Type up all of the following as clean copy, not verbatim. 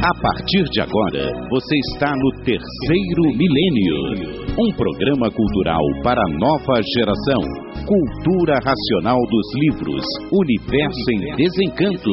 A partir de agora, você está no Terceiro Milênio, um programa cultural para a nova geração. Cultura racional dos livros, Universo em Desencanto.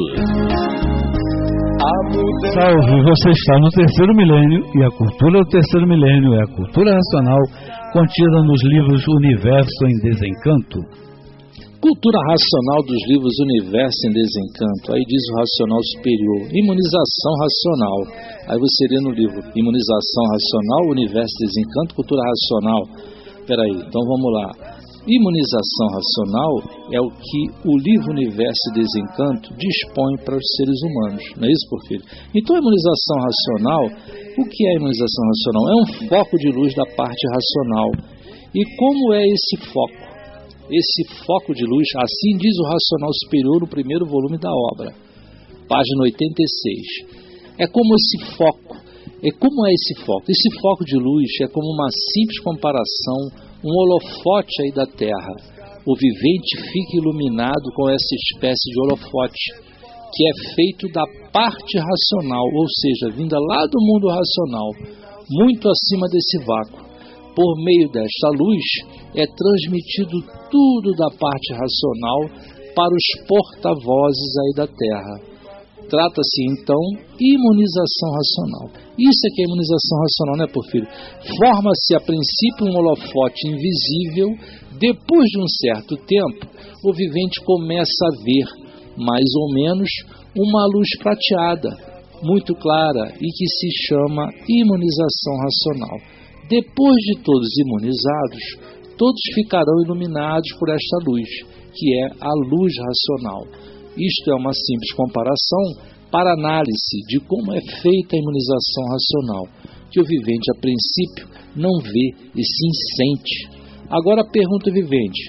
Salve, você está no Terceiro Milênio, e a cultura do Terceiro Milênio é a cultura racional contida nos livros Universo em Desencanto. Cultura racional dos livros Universo em Desencanto. Aí diz o racional superior, imunização racional. Aí você lê no livro Imunização Racional, Universo em Desencanto, Cultura Racional. Peraí, então vamos lá. Imunização racional é o que o livro Universo em Desencanto dispõe para os seres humanos. Não é isso, Porfírio? Então a imunização racional, o que é a imunização racional? É um foco de luz da parte racional. E como é esse foco? Esse foco de luz, assim diz o Racional Superior no primeiro volume da obra, página 86. É como esse foco. Como é esse foco? Esse foco de luz é como uma simples comparação, um holofote aí da Terra. O vivente fica iluminado com essa espécie de holofote, que é feito da parte racional, ou seja, vinda lá do mundo racional, muito acima desse vácuo. Por meio desta luz, é transmitido tudo da parte racional para os porta-vozes aí da Terra. Trata-se, então, imunização racional. Isso é que é imunização racional, né, Porfírio? Forma-se, a princípio, um holofote invisível. Depois de um certo tempo, o vivente começa a ver, mais ou menos, uma luz prateada, muito clara, e que se chama imunização racional. Depois de todos imunizados, todos ficarão iluminados por esta luz, que é a luz racional. Isto é uma simples comparação para análise de como é feita a imunização racional, que o vivente, a princípio, não vê e sim sente. Agora pergunta o vivente: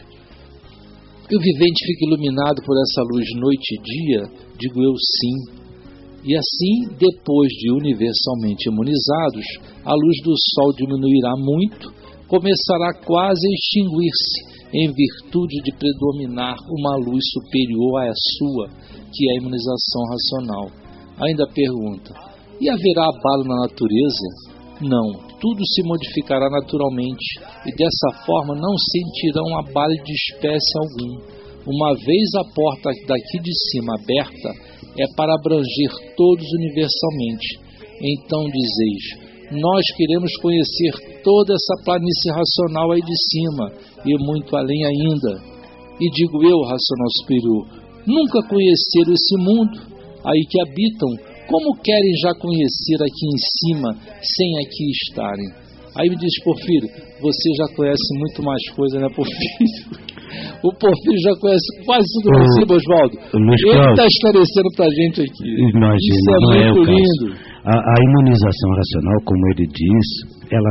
o vivente fica iluminado por essa luz noite e dia? Digo eu, sim. E assim, depois de universalmente imunizados, a luz do Sol diminuirá muito, começará quase a extinguir-se, em virtude de predominar uma luz superior à sua, que é a imunização racional. Ainda pergunta: e haverá abalo na natureza? Não, tudo se modificará naturalmente, e dessa forma não sentirão abalo de espécie algum. Uma vez a porta daqui de cima aberta, é para abranger todos universalmente. Então dizeis: nós queremos conhecer toda essa planície racional aí de cima, e muito além ainda. E digo eu, racional superior, nunca conheceram esse mundo aí que habitam, como querem já conhecer aqui em cima, sem aqui estarem? Aí me diz: Porfírio, você já conhece muito mais coisa, né, Porfírio? O Porfírio já conhece quase tudo assim, Oswaldo. Ele está esclarecendo para a gente aqui. Imagina, isso é muito lindo. A imunização racional, como ele diz, ela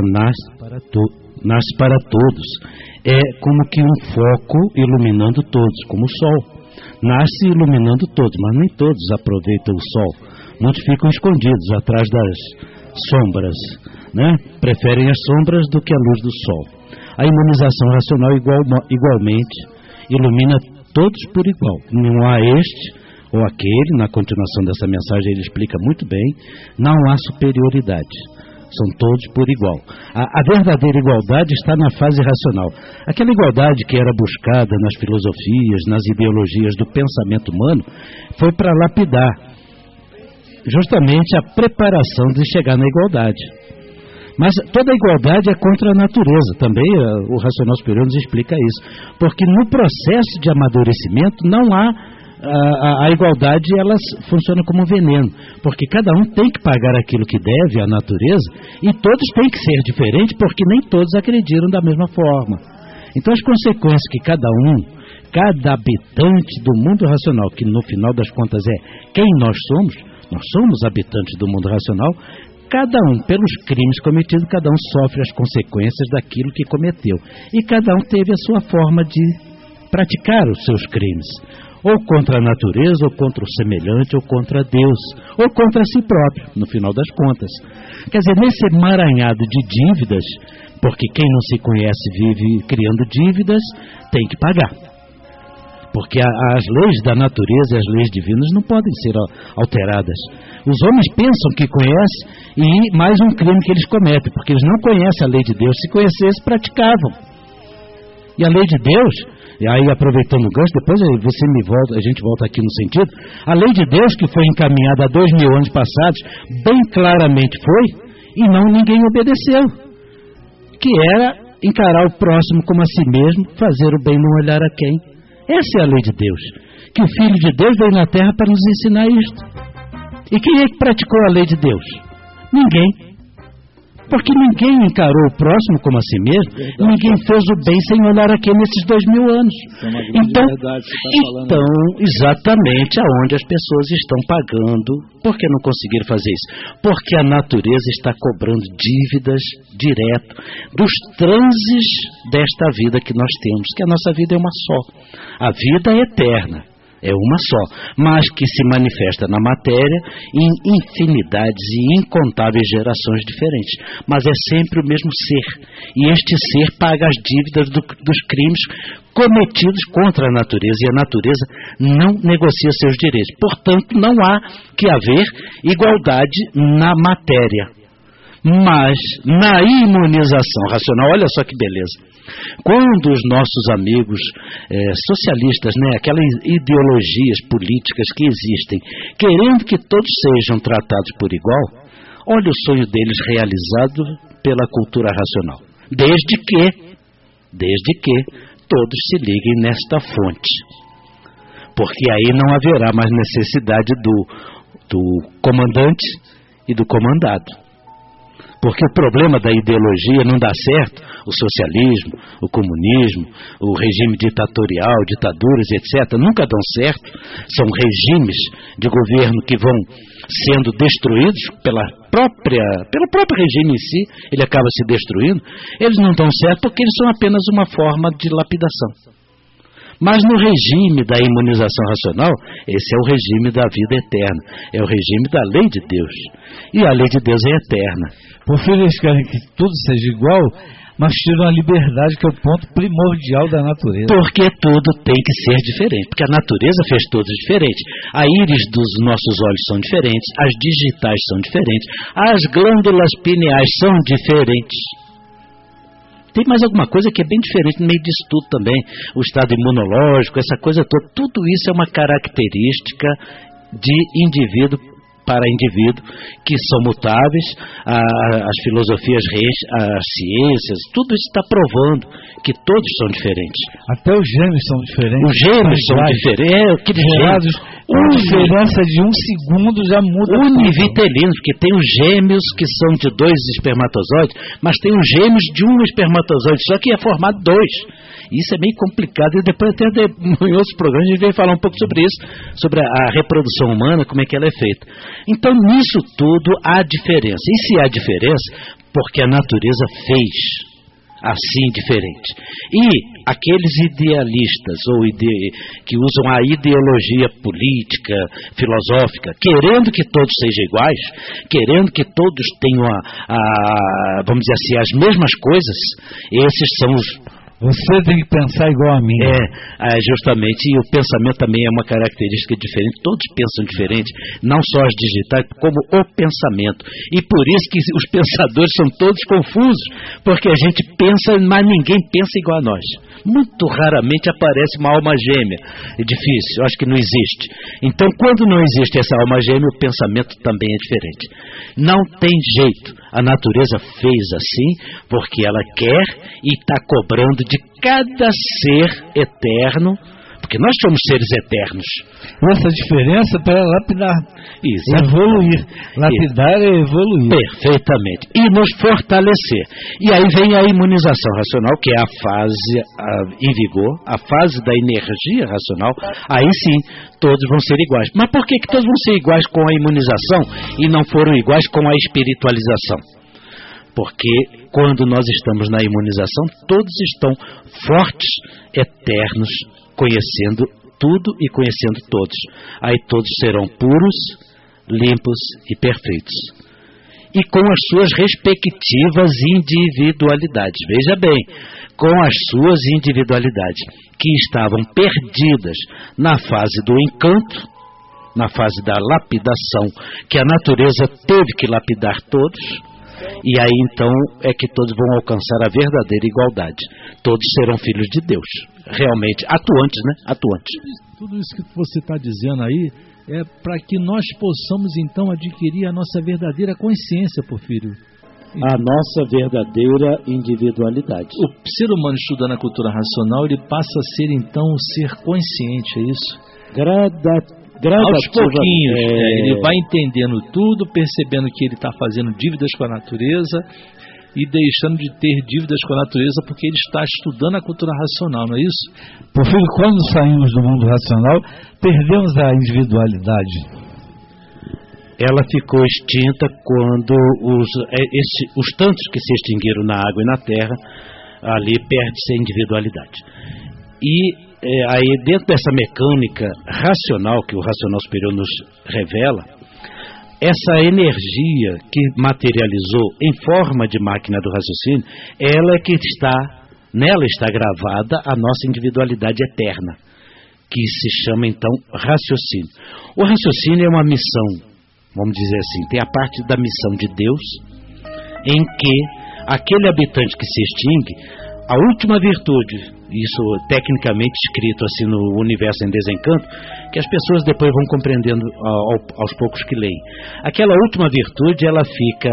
nasce para todos. É como que um foco iluminando todos, como o sol. Nasce iluminando todos, mas nem todos aproveitam o sol. Muitos ficam escondidos atrás das sombras, né? Preferem as sombras do que a luz do sol. A imunização racional igualmente ilumina todos por igual. Não há este ou aquele, na continuação dessa mensagem ele explica muito bem, não há superioridade. São todos por igual. A verdadeira igualdade está na fase racional. Aquela igualdade que era buscada nas filosofias, nas ideologias do pensamento humano, foi para lapidar justamente a preparação de chegar na igualdade. Mas toda a igualdade é contra a natureza. Também o Racional Superior nos explica isso. Porque no processo de amadurecimento não há a igualdade, ela funciona como veneno. Porque cada um tem que pagar aquilo que deve à natureza, e todos têm que ser diferentes, porque nem todos acreditam da mesma forma. Então as consequências que cada habitante do mundo racional, que no final das contas é quem nós somos habitantes do mundo racional, cada um, pelos crimes cometidos, cada um sofre as consequências daquilo que cometeu. E cada um teve a sua forma de praticar os seus crimes. Ou contra a natureza, ou contra o semelhante, ou contra Deus, ou contra si próprio, no final das contas. Quer dizer, nesse emaranhado de dívidas, porque quem não se conhece vive criando dívidas, tem que pagar. Porque as leis da natureza e as leis divinas não podem ser alteradas. Os homens pensam que conhecem e mais um crime que eles cometem, porque eles não conhecem a lei de Deus. Se conhecessem, praticavam. E a lei de Deus, e aí aproveitando o gancho, depois a gente volta aqui no sentido, a lei de Deus que foi encaminhada há 2000 anos passados, bem claramente foi, e ninguém obedeceu. Que era encarar o próximo como a si mesmo, fazer o bem, não olhar a quem. Essa é a lei de Deus. Que o Filho de Deus veio na terra para nos ensinar isto. E quem é que praticou a lei de Deus? Ninguém. Porque ninguém encarou o próximo como a si mesmo, ninguém fez o bem sem olhar a quem nesses 2000 anos. Então, exatamente aonde as pessoas estão pagando. Por que não conseguiram fazer isso? Porque a natureza está cobrando dívidas direto dos transes desta vida que nós temos, que a nossa vida é uma só. A vida é eterna. É uma só, mas que se manifesta na matéria em infinidades e incontáveis gerações diferentes. Mas é sempre o mesmo ser. E este ser paga as dívidas dos crimes cometidos contra a natureza. E a natureza não negocia seus direitos. Portanto, não há que haver igualdade na matéria. Mas na imunização racional, olha só que beleza. Quando os nossos amigos socialistas, aquelas ideologias políticas que existem, querendo que todos sejam tratados por igual, olha o sonho deles realizado pela cultura racional. Desde que todos se liguem nesta fonte. Porque aí não haverá mais necessidade do comandante e do comandado. Porque o problema da ideologia não dá certo, o socialismo, o comunismo, o regime ditatorial, ditaduras, etc., nunca dão certo. São regimes de governo que vão sendo destruídos pelo próprio regime em si, ele acaba se destruindo. Eles não dão certo porque eles são apenas uma forma de lapidação. Mas no regime da imunização racional, esse é o regime da vida eterna, é o regime da lei de Deus. E a lei de Deus é eterna. Por fim, eles querem que tudo seja igual, mas tiram a liberdade, que é o ponto primordial da natureza. Porque tudo tem que ser diferente, porque a natureza fez tudo diferente. A íris dos nossos olhos são diferentes, as digitais são diferentes, as glândulas pineais são diferentes. Tem mais alguma coisa que é bem diferente no meio disso tudo também. O estado imunológico, essa coisa toda. Tudo isso é uma característica de indivíduo para indivíduo, que são mutáveis. As filosofias, as ciências, tudo isso está provando que todos são diferentes. Até os gêmeos são diferentes. Os gêmeos são diferentes. A diferença de 1 segundo já muda. Univitelinos, porque tem os gêmeos que são de 2 espermatozoides, mas tem os gêmeos de 1 espermatozoide, só que é formado 2. Isso é meio complicado, e depois até em outros programas a gente vai falar um pouco sobre isso, sobre a reprodução humana, como é que ela é feita. Então, nisso tudo há diferença. E se há diferença, porque a natureza fez assim diferente. E aqueles idealistas que usam a ideologia política, filosófica, querendo que todos sejam iguais, querendo que todos tenham vamos dizer assim, as mesmas coisas, esses são os... Você tem que pensar igual a mim. Justamente, e o pensamento também é uma característica diferente, todos pensam diferente, não só as digitais, como o pensamento. E por isso que os pensadores são todos confusos, porque a gente pensa, mas ninguém pensa igual a nós. Muito raramente aparece uma alma gêmea. É difícil, eu acho que não existe. Então, quando não existe essa alma gêmea, o pensamento também é diferente. Não tem jeito. A natureza fez assim porque ela quer e está cobrando de cada ser eterno, porque nós somos seres eternos. Essa diferença para lapidar, evoluir. Lapidar é evoluir. Perfeitamente. E nos fortalecer. E aí vem a imunização racional, que é a fase em vigor, a fase da energia racional. Aí sim, todos vão ser iguais. Mas por que todos vão ser iguais com a imunização e não foram iguais com a espiritualização? Porque quando nós estamos na imunização, todos estão fortes, eternos, conhecendo tudo e conhecendo todos. Aí todos serão puros, limpos e perfeitos. e com as suas respectivas individualidades. Veja bem, com as suas individualidades, que estavam perdidas na fase do encanto, na fase da lapidação, que a natureza teve que lapidar todos, e aí então é que todos vão alcançar a verdadeira igualdade. Todos serão filhos de Deus, realmente, atuantes, né? Atuantes. Tudo isso que você está dizendo aí é para que nós possamos então adquirir a nossa verdadeira consciência, Porfírio. A nossa verdadeira individualidade. O ser humano estudando a cultura racional, ele passa a ser então um ser consciente, é isso? Aos pouquinhos, ele vai entendendo tudo, percebendo que ele está fazendo dívidas com a natureza e deixando de ter dívidas com a natureza porque ele está estudando a cultura racional, não é isso? Porfírio, quando saímos do mundo racional, perdemos a individualidade. Ela ficou extinta quando os tantos que se extinguiram na água e na terra, ali perde-se a individualidade. E aí dentro dessa mecânica racional que o racional superior nos revela, essa energia que materializou em forma de máquina do raciocínio, nela está gravada a nossa individualidade eterna, que se chama então raciocínio. O raciocínio é uma missão, vamos dizer assim, tem a parte da missão de Deus, em que aquele habitante que se extingue, a última virtude, isso tecnicamente escrito assim no Universo em Desencanto, que as pessoas depois vão compreendendo aos poucos que leem. Aquela última virtude, ela fica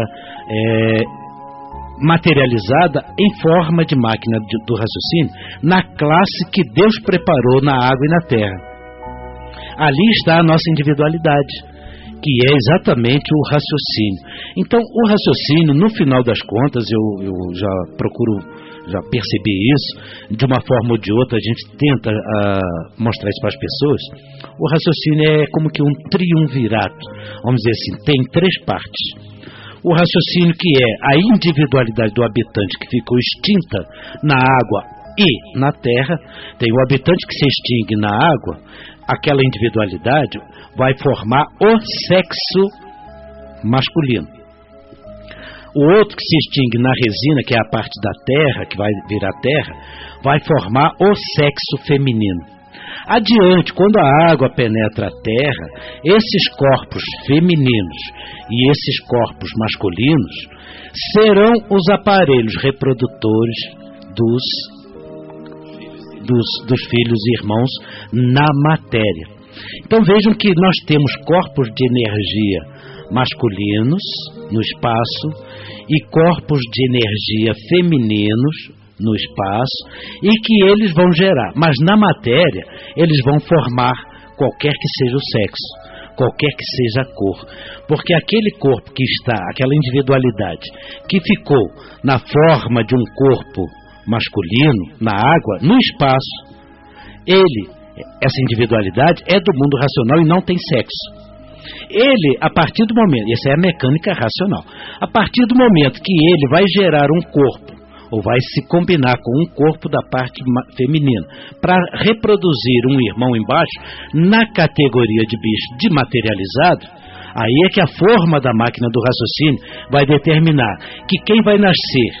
materializada em forma de máquina do raciocínio, na classe que Deus preparou na água e na terra. Ali está a nossa individualidade, que é exatamente o raciocínio. Então, o raciocínio, no final das contas, eu já percebi isso, de uma forma ou de outra, a gente tenta mostrar isso para as pessoas. O raciocínio é como que um triunvirato, vamos dizer assim, tem 3 partes. O raciocínio que é a individualidade do habitante que ficou extinta na água e na terra, tem o habitante que se extingue na água, aquela individualidade vai formar o sexo masculino. O outro que se extingue na resina, que é a parte da terra, que vai virar terra, vai formar o sexo feminino. Adiante, quando a água penetra a terra, esses corpos femininos e esses corpos masculinos serão os aparelhos reprodutores dos filhos e irmãos na matéria. Então vejam que nós temos corpos de energia masculinos no espaço e corpos de energia femininos no espaço, e que eles vão gerar, mas na matéria eles vão formar qualquer que seja o sexo, qualquer que seja a cor, porque aquele corpo que está, aquela individualidade que ficou na forma de um corpo masculino na água, no espaço, essa individualidade é do mundo racional e não tem sexo. Ele, a partir do momento, essa é a mecânica racional, a partir do momento que ele vai gerar um corpo, ou vai se combinar com um corpo da parte feminina, para reproduzir um irmão embaixo, na categoria de bicho dematerializado, aí é que a forma da máquina do raciocínio vai determinar que quem vai nascer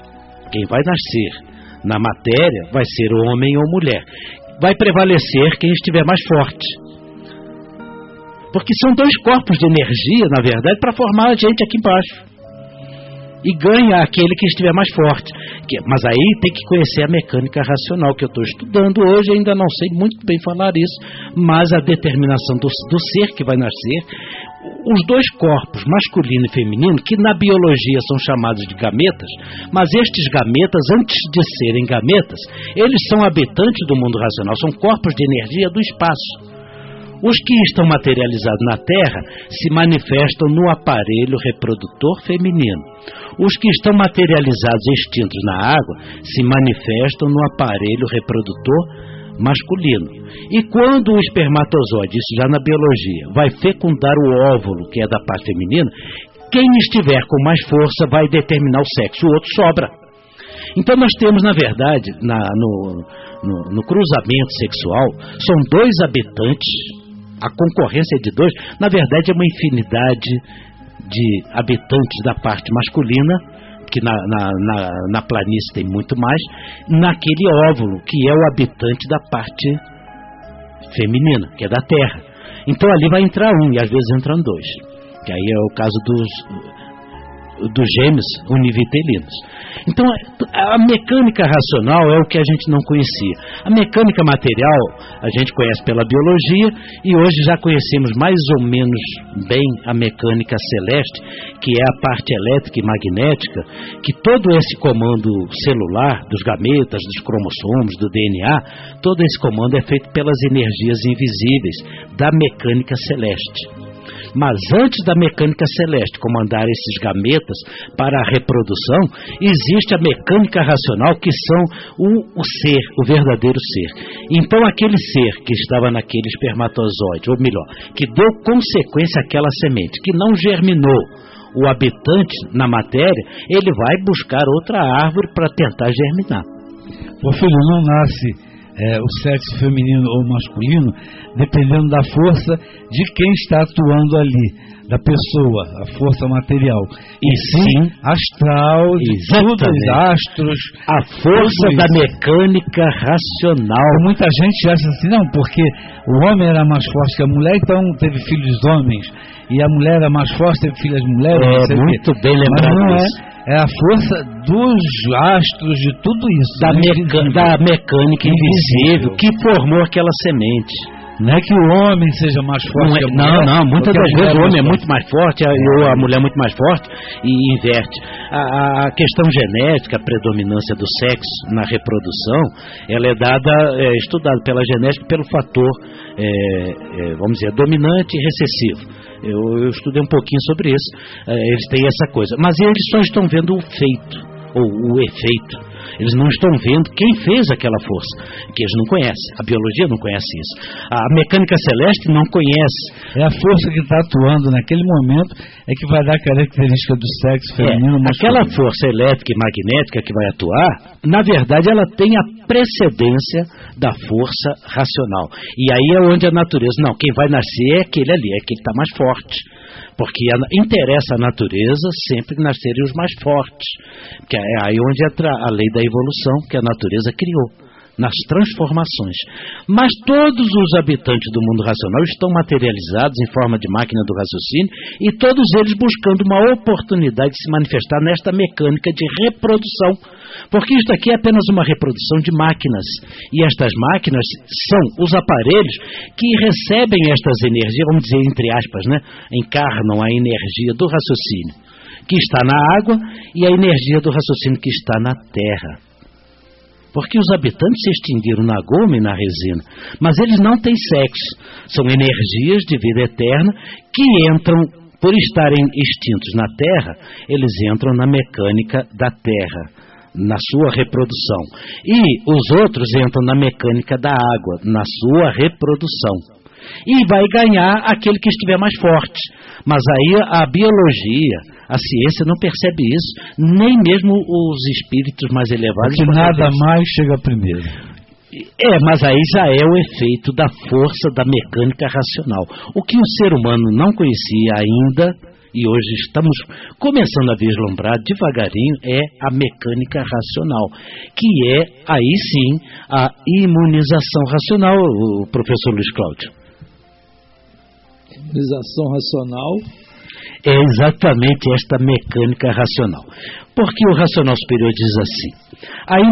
na matéria vai ser homem ou mulher. Vai prevalecer quem estiver mais forte. Porque são 2 corpos de energia, na verdade, para formar a gente aqui embaixo. E ganha aquele que estiver mais forte. Mas aí tem que conhecer a mecânica racional que eu estou estudando hoje, ainda não sei muito bem falar isso, mas a determinação do ser que vai nascer, os 2 corpos, masculino e feminino, que na biologia são chamados de gametas, mas estes gametas, antes de serem gametas, eles são habitantes do mundo racional, são corpos de energia do espaço. Os que estão materializados na Terra se manifestam no aparelho reprodutor feminino. Os que estão materializados e extintos na água se manifestam no aparelho reprodutor masculino. E quando o espermatozoide, isso já na biologia, vai fecundar o óvulo, que é da parte feminina, quem estiver com mais força vai determinar o sexo, o outro sobra. Então nós temos, na verdade, no cruzamento sexual, são 2 habitantes. A concorrência de 2, na verdade, é uma infinidade de habitantes da parte masculina, que na planície tem muito mais, naquele óvulo, que é o habitante da parte feminina, que é da Terra. Então ali vai entrar um, e às vezes entram dois, que aí é o caso dos gêmeos univitelinos. Então a mecânica racional é o que a gente não conhecia. A mecânica material a gente conhece pela biologia, e hoje já conhecemos mais ou menos bem a mecânica celeste, que é a parte elétrica e magnética, que todo esse comando celular dos gametas, dos cromossomos, do DNA, todo esse comando é feito pelas energias invisíveis da mecânica celeste. Mas antes da mecânica celeste comandar esses gametas para a reprodução, existe a mecânica racional, que são o ser, o verdadeiro ser. Então aquele ser que estava naquele espermatozoide, ou melhor, que deu consequência àquela semente, que não germinou o habitante na matéria, ele vai buscar outra árvore para tentar germinar. O filho não nasce o sexo feminino ou masculino, dependendo da força de quem está atuando ali, da pessoa, a força material. E sim, astral, de tudo, os astros. A força da mecânica racional. Muita gente acha assim, não, porque o homem era mais forte que a mulher, então teve filhos homens, e a mulher era mais forte, teve filhas mulheres. Muito bem lembrado isso. É a força dos astros, de tudo isso. Da mecânica invisível que formou aquela semente. Não é que o homem seja mais forte que a mulher. Não, muitas das vezes o homem é muito mais forte, ou a mulher é muito mais forte, e inverte. A questão genética, a predominância do sexo na reprodução, ela é estudada pela genética pelo fator, vamos dizer, dominante e recessivo. Eu estudei um pouquinho sobre isso. Eles têm essa coisa, mas eles só estão vendo o feito, ou o efeito. Eles não estão vendo quem fez aquela força, que eles não conhecem. A biologia não conhece isso. A mecânica celeste não conhece. É a força que está atuando naquele momento é que vai dar a característica do sexo feminino masculino. Aquela força elétrica e magnética que vai atuar, na verdade, ela tem a precedência da força racional. E aí é onde a natureza, não, quem vai nascer é aquele ali, é aquele que está mais forte. Porque interessa à natureza sempre nascerem os mais fortes, que é aí onde entra a lei da evolução que a natureza criou, nas transformações. Mas todos os habitantes do mundo racional estão materializados em forma de máquina do raciocínio, e todos eles buscando uma oportunidade de se manifestar nesta mecânica de reprodução, porque isto aqui é apenas uma reprodução de máquinas, e estas máquinas são os aparelhos que recebem estas energias, vamos dizer entre aspas, né? Encarnam a energia do raciocínio que está na água e a energia do raciocínio que está na terra. Porque os habitantes se extinguiram na goma e na resina, mas eles não têm sexo. São energias de vida eterna que entram, por estarem extintos na Terra, eles entram na mecânica da Terra, na sua reprodução. E os outros entram na mecânica da água, na sua reprodução. E vai ganhar aquele que estiver mais forte. Mas aí a biologia, a ciência não percebe isso, nem mesmo os espíritos mais elevados. Que nada mais chega primeiro. Mas aí já é o efeito da força da mecânica racional. O que o ser humano não conhecia ainda, e hoje estamos começando a vislumbrar devagarinho, é a mecânica racional, que é, aí sim, a imunização racional, o professor Luiz Cláudio. Imunização racional é exatamente esta mecânica racional. Porque o racional superior diz assim: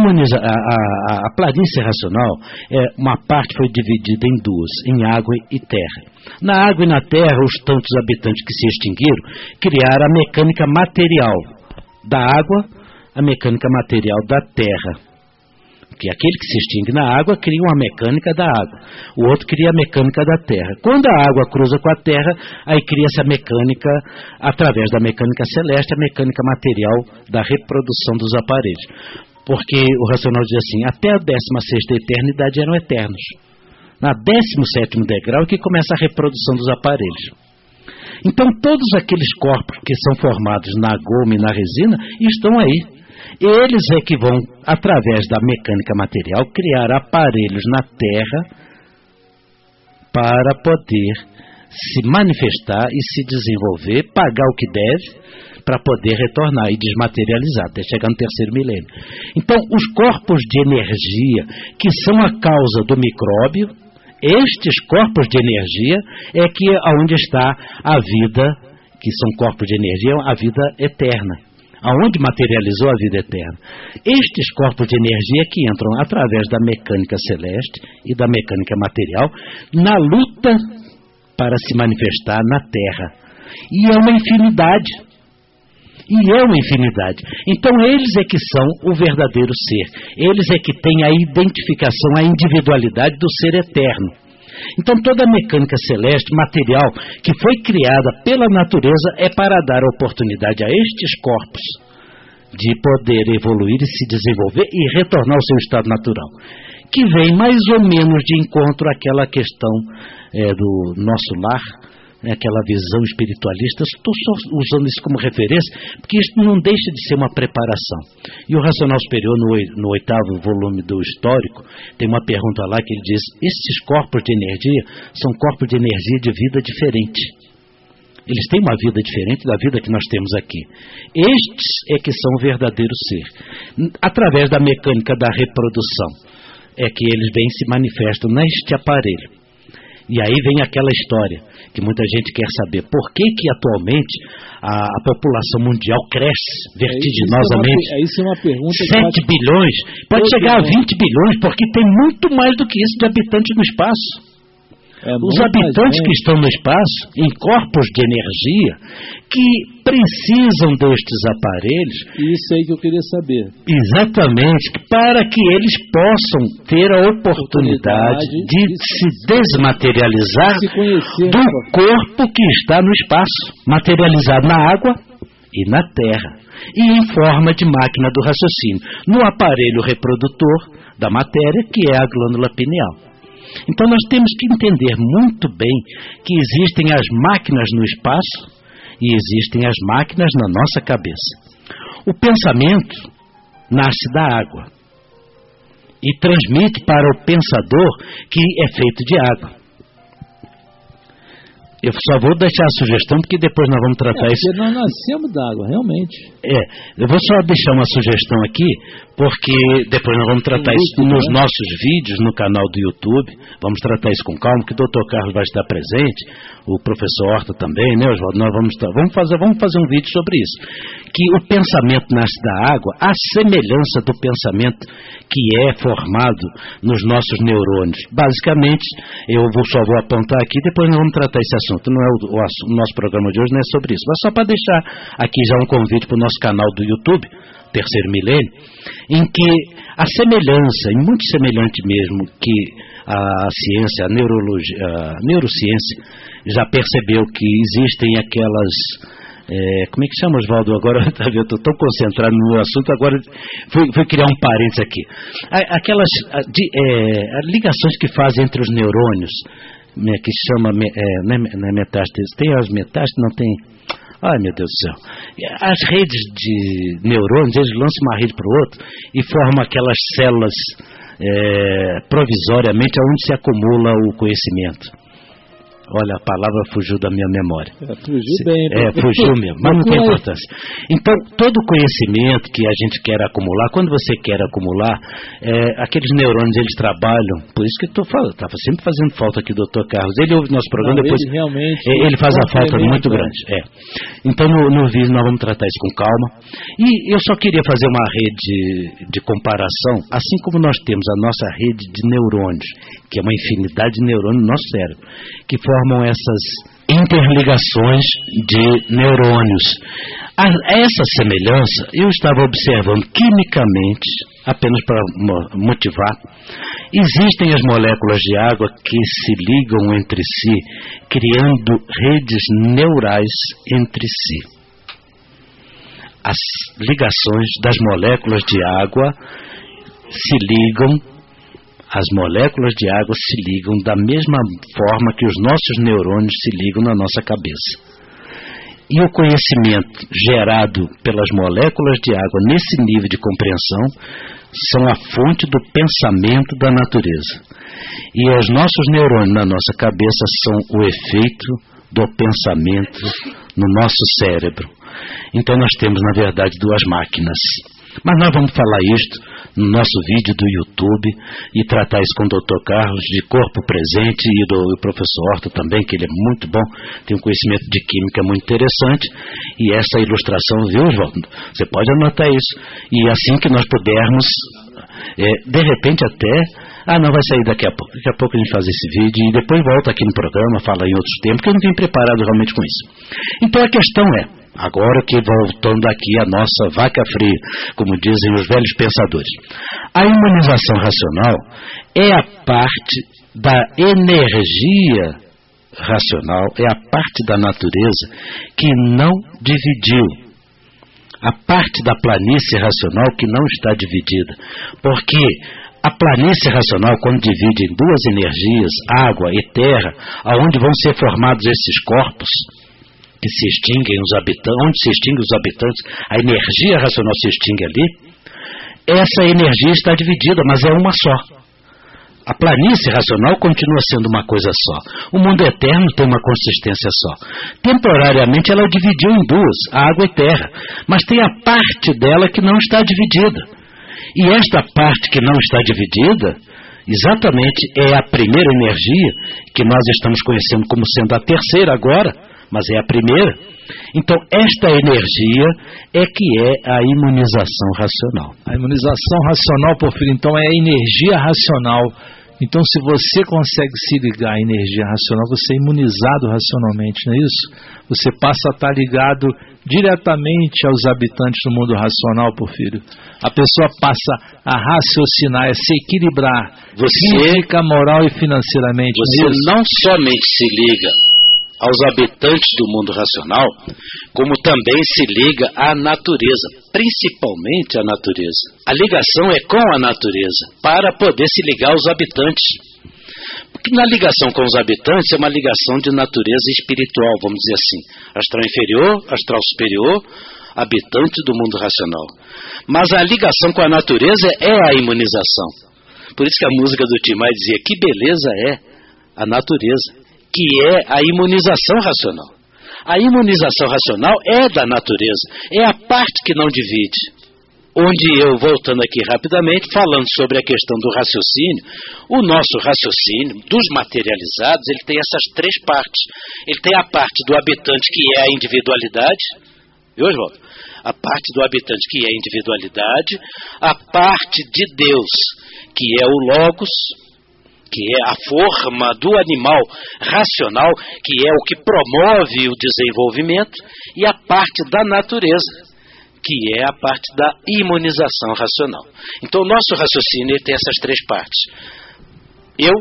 a planície racional, uma parte foi dividida em duas, em água e terra. Na água e na terra, os tantos habitantes que se extinguiram criaram a mecânica material da água, a mecânica material da terra. Porque aquele que se extingue na água cria uma mecânica da água, o outro cria a mecânica da terra. Quando a água cruza com a terra, aí cria-se a mecânica, através da mecânica celeste, a mecânica material da reprodução dos aparelhos. Porque o racional diz assim: até a 16ª eternidade eram eternos. Na 17º degrau é que começa a reprodução dos aparelhos. Então todos aqueles corpos que são formados na goma e na resina estão aí. Eles é que vão, através da mecânica material, criar aparelhos na Terra para poder se manifestar e se desenvolver, pagar o que deve para poder retornar e desmaterializar até chegar no terceiro milênio. Então, os corpos de energia que são a causa do micróbio, estes corpos de energia é que aonde está a vida, que são corpos de energia, a vida eterna, aonde materializou a vida eterna. Estes corpos de energia que entram através da mecânica celeste e da mecânica material na luta para se manifestar na Terra. E é uma infinidade. Então eles é que são o verdadeiro ser. Eles é que têm a identificação, a individualidade do ser eterno. Então toda a mecânica celeste, material, que foi criada pela natureza é para dar a oportunidade a estes corpos de poder evoluir e se desenvolver e retornar ao seu estado natural. Que vem mais ou menos de encontro àquela questão do nosso lar, aquela visão espiritualista. Estou só usando isso como referência, porque isso não deixa de ser uma preparação. E o Racional Superior, no 8º volume do Histórico, tem uma pergunta lá que ele diz: esses corpos de energia são corpos de energia de vida diferente. Eles têm uma vida diferente da vida que nós temos aqui. Estes é que são o verdadeiro ser. Através da mecânica da reprodução é que eles vêm se manifestam neste aparelho. E aí vem aquela história que muita gente quer saber: por que atualmente a população mundial cresce vertiginosamente? Isso é uma pergunta 7 bilhões, pode chegar a 20 bilhões, porque tem muito mais do que isso de habitantes no espaço. Os habitantes que estão no espaço, em corpos de energia, que precisam destes aparelhos. Isso aí que eu queria saber. Exatamente, para que eles possam ter a oportunidade de se desmaterializar do corpo que está no espaço, materializado na água e na terra, e em forma de máquina do raciocínio, no aparelho reprodutor da matéria, que é a glândula pineal. Então nós temos que entender muito bem que existem as máquinas no espaço e existem as máquinas na nossa cabeça. O pensamento nasce da água e transmite para o pensador, que é feito de água. Eu só vou deixar a sugestão, porque depois nós vamos tratar isso. Porque nós nascemos d'água, realmente. Eu vou só deixar uma sugestão aqui, porque depois nós vamos tratar isso nos nossos vídeos, no canal do YouTube. Vamos tratar isso com calma, que o Dr. Carlos vai estar presente, o professor Horta também, né, Oswaldo? Nós vamos fazer um vídeo sobre isso. Que o pensamento nasce da água, a semelhança do pensamento que é formado nos nossos neurônios. Basicamente, eu só vou apontar aqui, depois nós vamos tratar esse assunto. Não é o nosso programa de hoje, não é sobre isso. Mas só para deixar aqui já um convite para o nosso canal do YouTube, Terceiro Milênio, em que a semelhança, e muito semelhante mesmo, que a ciência, a neurociência já percebeu que existem aquelas... como é que chama, Oswaldo? Agora eu estou tão concentrado no assunto, agora fui criar um parênteses aqui. Aquelas ligações que fazem entre os neurônios, que se chama, não é metástase, tem as metástases, não tem... Ai, meu Deus do céu. As redes de neurônios, eles lançam uma rede para o outro e formam aquelas células provisoriamente onde se acumula o conhecimento. Olha, a palavra fugiu da minha memória. Fugiu bem. Fugiu mesmo, mas não tem importância. Então, todo conhecimento que a gente quer acumular, quando você quer acumular, aqueles neurônios, eles trabalham, por isso que eu estou falando, estava sempre fazendo falta aqui, doutor Carlos. Ele ouve nosso programa, depois ele faz a falta muito grande. Então, no vídeo nós vamos tratar isso com calma. E eu só queria fazer uma rede de comparação, assim como nós temos a nossa rede de neurônios, que é uma infinidade de neurônios no nosso cérebro, que formam essas interligações de neurônios. Essa semelhança eu estava observando quimicamente, apenas para motivar. Existem as moléculas de água que se ligam entre si, criando redes neurais entre si. As ligações das moléculas de água se ligam. As moléculas de água se ligam da mesma forma que os nossos neurônios se ligam na nossa cabeça. E o conhecimento gerado pelas moléculas de água nesse nível de compreensão são a fonte do pensamento da natureza. E os nossos neurônios na nossa cabeça são o efeito do pensamento no nosso cérebro. Então nós temos, na verdade, duas máquinas. Mas nós vamos falar isto no nosso vídeo do YouTube e tratar isso com o Dr. Carlos de corpo presente e do professor Horta também, que ele é muito bom, tem um conhecimento de química muito interessante. E essa ilustração, viu, Oswaldo? Você pode anotar isso. E assim que nós pudermos, de repente até... não vai sair daqui a pouco. Daqui a pouco a gente faz esse vídeo e depois volta aqui no programa, fala em outros tempos, porque eu não vim preparado realmente com isso. Então a questão é, agora que voltando aqui a nossa vaca fria, como dizem os velhos pensadores, a imunização racional é a parte da energia racional, é a parte da natureza que não dividiu. A parte da planície racional que não está dividida. Porque a planície racional, quando divide em duas energias, água e terra, aonde vão ser formados esses corpos, que se extinguem os habitantes, onde se extinguem os habitantes, a energia racional se extingue ali, essa energia está dividida, mas é uma só. A planície racional continua sendo uma coisa só. O mundo eterno tem uma consistência só. Temporariamente ela dividiu em duas, a água e terra, mas tem a parte dela que não está dividida. E esta parte que não está dividida, exatamente é a primeira energia, que nós estamos conhecendo como sendo a terceira agora, mas é a primeira. Então, esta energia é que é a imunização racional. A imunização racional, Porfírio, então é a energia racional. Então, se você consegue se ligar à energia racional, você é imunizado racionalmente, não é isso? Você passa a estar ligado diretamente aos habitantes do mundo racional, Porfírio. A pessoa passa a raciocinar, a se equilibrar, física, moral e financeiramente. Você não somente se liga aos habitantes do mundo racional, como também se liga à natureza, principalmente à natureza. A ligação é com a natureza, para poder se ligar aos habitantes. Porque na ligação com os habitantes é uma ligação de natureza espiritual, vamos dizer assim. Astral inferior, astral superior, habitante do mundo racional. Mas a ligação com a natureza é a imunização. Por isso que a música do Tim Maia dizia, que beleza é a natureza, que é a imunização racional. A imunização racional é da natureza, é a parte que não divide. Onde eu, voltando aqui rapidamente, falando sobre a questão do raciocínio, o nosso raciocínio, dos materializados, ele tem essas três partes. Ele tem a parte do habitante, que é a individualidade, viu, Oswaldo? A parte do habitante, que é a individualidade, a parte de Deus, que é o Logos, que é a forma do animal racional, que é o que promove o desenvolvimento, e a parte da natureza, que é a parte da imunização racional. Então, o nosso raciocínio tem essas três partes. Eu,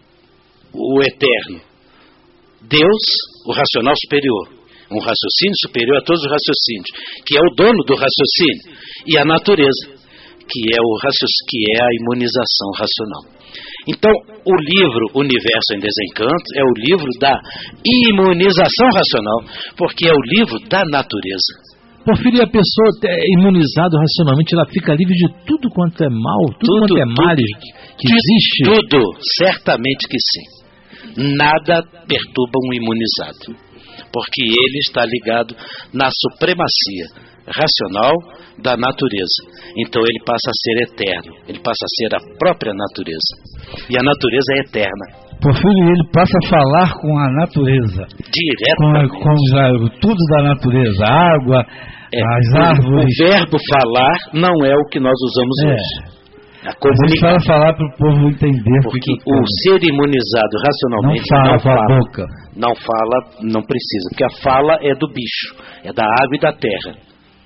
o eterno, Deus, o racional superior, um raciocínio superior a todos os raciocínios, que é o dono do raciocínio, e a natureza, que é a imunização racional. Então, o livro Universo em Desencanto é o livro da imunização racional, porque é o livro da natureza. Porfírio, a pessoa imunizada racionalmente, ela fica livre de tudo quanto é mal, tudo quanto é mal que existe? Tudo, certamente que sim. Nada perturba um imunizado, porque ele está ligado na supremacia racional da natureza. Então ele passa a ser eterno, ele passa a ser a própria natureza. E a natureza é eterna. Porfírio, ele passa a falar com a natureza. Diretamente. Com tudo da natureza, a água, as árvores. O verbo falar não é o que nós usamos hoje. A comunicar. Falar para o povo entender. Porque o ser imunizado racionalmente não fala. Boca. Não fala, não precisa. Porque a fala é do bicho, é da água e da terra.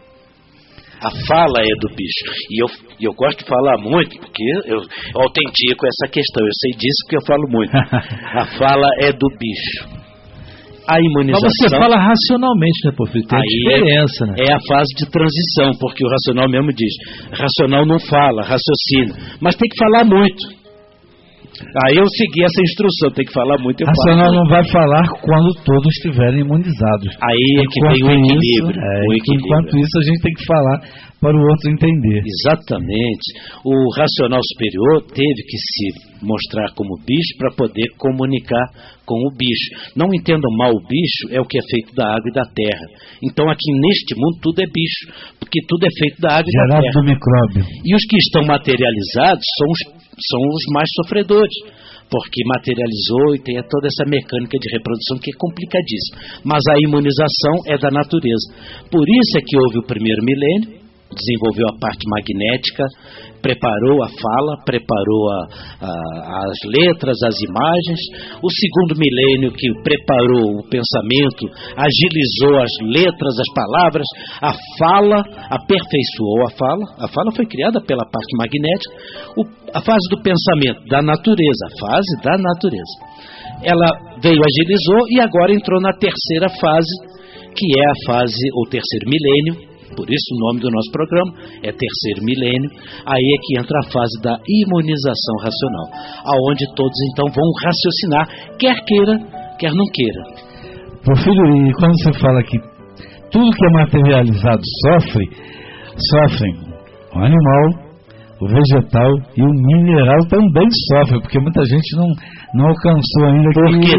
A fala é do bicho. E eu gosto de falar muito, porque eu autentico essa questão. Eu sei disso porque eu falo muito. A fala é do bicho. A imunização... Mas você fala racionalmente, né, Porfírio? Tem diferença, né? É a fase de transição, porque o racional mesmo diz, racional não fala, raciocina. Mas tem que falar muito. Aí eu segui essa instrução, tem que falar muito. Racional não vai falar quando todos estiverem imunizados. Aí é que vem o equilíbrio. Enquanto isso, a gente tem que falar para o outro entender. Exatamente. O racional superior teve que se mostrar como bicho para poder comunicar com o bicho. Não entendam mal, o bicho é o que é feito da água e da terra. Então aqui neste mundo tudo é bicho, porque tudo é feito da água e da terra. Do micróbio. E os que estão materializados são os mais sofredores, porque materializou e tem toda essa mecânica de reprodução que é complicadíssima. Mas a imunização é da natureza. Por isso é que houve o primeiro milênio, desenvolveu a parte magnética, preparou a fala, preparou as letras, as imagens. O segundo milênio, que preparou o pensamento, agilizou as letras, as palavras, a fala, aperfeiçoou a fala. A fala foi criada pela parte magnética. A fase do pensamento, da natureza, a fase da natureza. Ela veio, agilizou e agora entrou na terceira fase, que é a fase, ou terceiro milênio. Por isso o nome do nosso programa é Terceiro Milênio. Aí é que entra a fase da imunização racional, aonde todos então vão raciocinar, quer queira, quer não queira. Porfírio, e quando você fala que tudo que é materializado sofrem o animal, o vegetal e o mineral também sofrem, porque muita gente não alcançou ainda.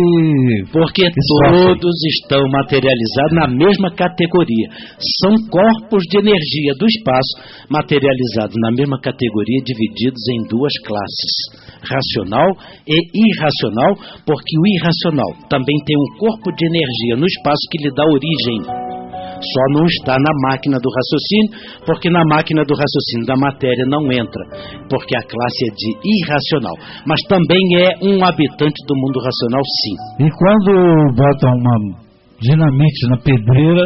Porque todos estão materializados na mesma categoria. São corpos de energia do espaço materializados na mesma categoria, divididos em duas classes, racional e irracional, porque o irracional também tem um corpo de energia no espaço que lhe dá origem. Só não está na máquina do raciocínio, porque na máquina do raciocínio da matéria não entra, porque a classe é de irracional. Mas também é um habitante do mundo racional, sim. E quando botam uma dinamite na pedreira,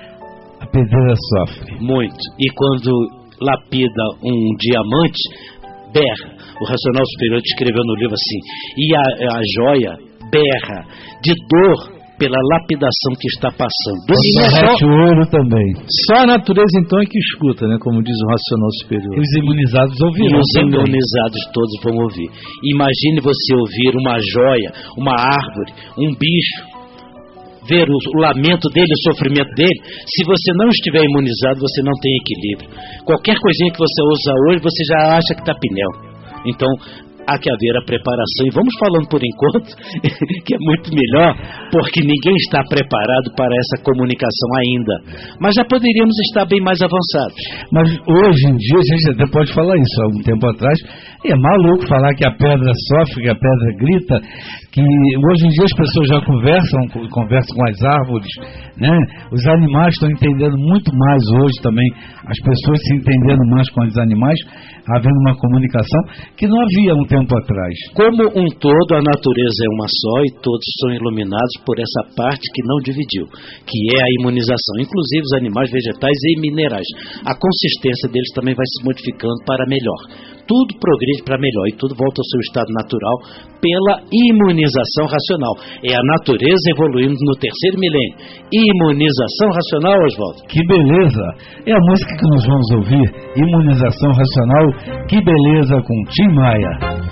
a pedreira sofre. Muito. E quando lapida um diamante, berra. O racional superior escreveu no livro assim: e a joia berra de dor pela lapidação que está passando. O ouro também. Só a natureza então é que escuta, né? Como diz o racional superior. E os imunizados ouvirão. E os imunizados todos vão ouvir. Imagine você ouvir uma joia, uma árvore, um bicho, ver o lamento dele, o sofrimento dele. Se você não estiver imunizado, você não tem equilíbrio. Qualquer coisinha que você usa hoje, você já acha que está pneu. Então, há que haver a preparação, e vamos falando por enquanto, que é muito melhor, porque ninguém está preparado para essa comunicação ainda, mas já poderíamos estar bem mais avançados. Mas hoje em dia, a gente até pode falar isso, há um tempo atrás, é maluco falar que a pedra sofre, que a pedra grita, que hoje em dia as pessoas já conversam com as árvores, né? Os animais estão entendendo muito mais hoje também, as pessoas se entendendo mais com os animais, havendo uma comunicação que não havia um tempo atrás. Como um todo, a natureza é uma só e todos são iluminados por essa parte que não dividiu, que é a imunização, inclusive os animais, vegetais e minerais. A consistência deles também vai se modificando para melhor. Tudo progride para melhor e tudo volta ao seu estado natural pela imunização racional. É a natureza evoluindo no terceiro milênio. Imunização racional, Oswaldo. Que beleza! É a música que nós vamos ouvir, Imunização Racional. Que beleza, com Tim Maia.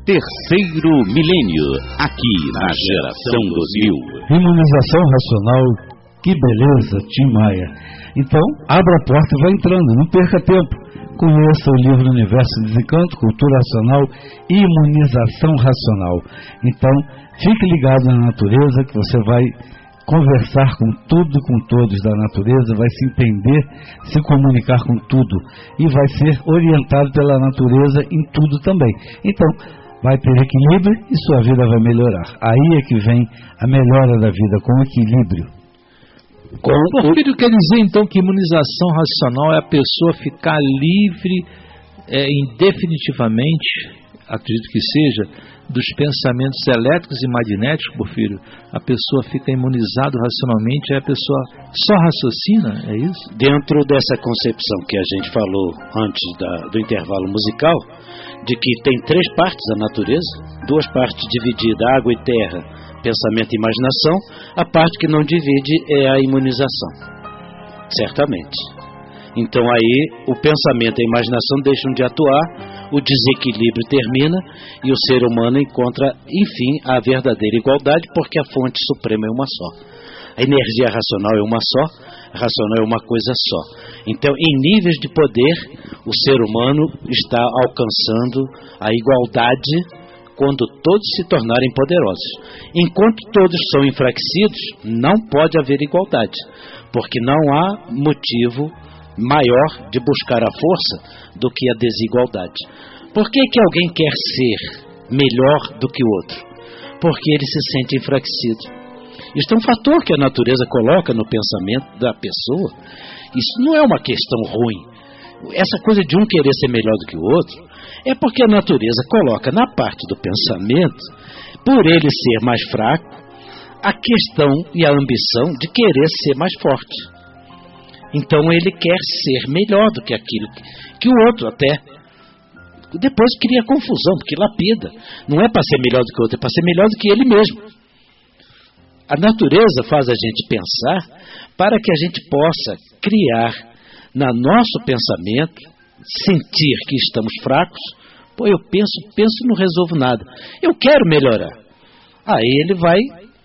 Terceiro Milênio, aqui na Geração 2000. Imunização racional, que beleza, Tim Maia. Então, abra a porta e vai entrando, não perca tempo. Conheça o livro Universo em Desencanto, Cultura Racional e Imunização Racional. Então, fique ligado na natureza que você vai conversar com tudo e com todos da natureza, vai se entender, se comunicar com tudo e vai ser orientado pela natureza em tudo também. Então, vai ter equilíbrio e sua vida vai melhorar. Aí é que vem a melhora da vida, com equilíbrio. Porfírio, quer dizer então que imunização racional é a pessoa ficar livre indefinitivamente, acredito que seja, dos pensamentos elétricos e magnéticos, Porfírio? A pessoa fica imunizada racionalmente, aí a pessoa só raciocina, é isso? Dentro dessa concepção que a gente falou antes do intervalo musical, de que tem 3 partes da natureza, 2 partes divididas, água e terra, pensamento e imaginação, a parte que não divide é a imunização, certamente. Então aí o pensamento e a imaginação deixam de atuar, o desequilíbrio termina e o ser humano encontra, enfim, a verdadeira igualdade, porque a fonte suprema é uma só. A energia racional é uma só, a racional é uma coisa só. Então, em níveis de poder, o ser humano está alcançando a igualdade quando todos se tornarem poderosos. Enquanto todos são enfraquecidos, não pode haver igualdade, porque não há motivo maior de buscar a força do que a desigualdade. Por que alguém quer ser melhor do que o outro? Porque ele se sente enfraquecido. Isso é um fator que a natureza coloca no pensamento da pessoa. Isso não é uma questão ruim. Essa coisa de um querer ser melhor do que o outro é porque a natureza coloca na parte do pensamento, por ele ser mais fraco, a questão e a ambição de querer ser mais forte. Então ele quer ser melhor do que aquilo que o outro até. Depois cria confusão, porque lapida. Não é para ser melhor do que o outro, é para ser melhor do que ele mesmo. A natureza faz a gente pensar para que a gente possa criar no nosso pensamento, sentir que estamos fracos. Pô, eu penso e não resolvo nada. Eu quero melhorar. Aí ele vai,